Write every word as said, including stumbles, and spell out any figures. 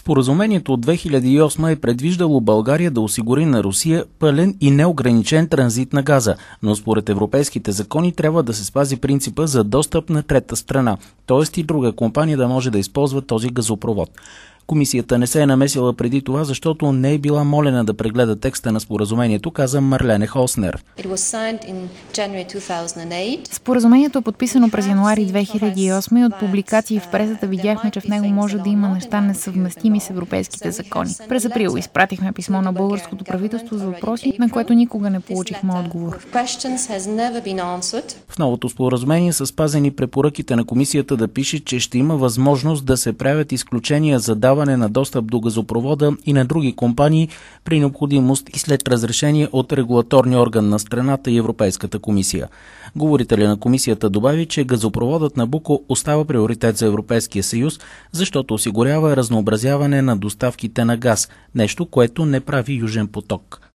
Споразумението от две хиляди и осма е предвиждало България да осигури на Русия пълен и неограничен транзит на газа, но според европейските закони трябва да се спази принципа за достъп на трета страна, т.е. и друга компания да може да използва този газопровод. Комисията не се е намесила преди това, защото не е била молена да прегледа текста на споразумението, каза Марлене Хоснер. Споразумението е подписано през януари две хиляди и осма и от публикации в пресата видяхме, че в него може да има неща несъвместими с европейските закони. През април изпратихме писмо на българското правителство за въпроси, на което никога не получихме отговор. В новото споразумение са спазени препоръките на комисията да пише, че ще има възможност да се правят изключения за даване на достъп до газопровода и на други компании при необходимост и след разрешение от регулаторния орган на страната и Европейската комисия. Говорителя на комисията добави, че газопроводът Набуко остава приоритет за Европейския съюз, защото осигурява разнообразяване на доставките на газ, нещо, което не прави Южен поток.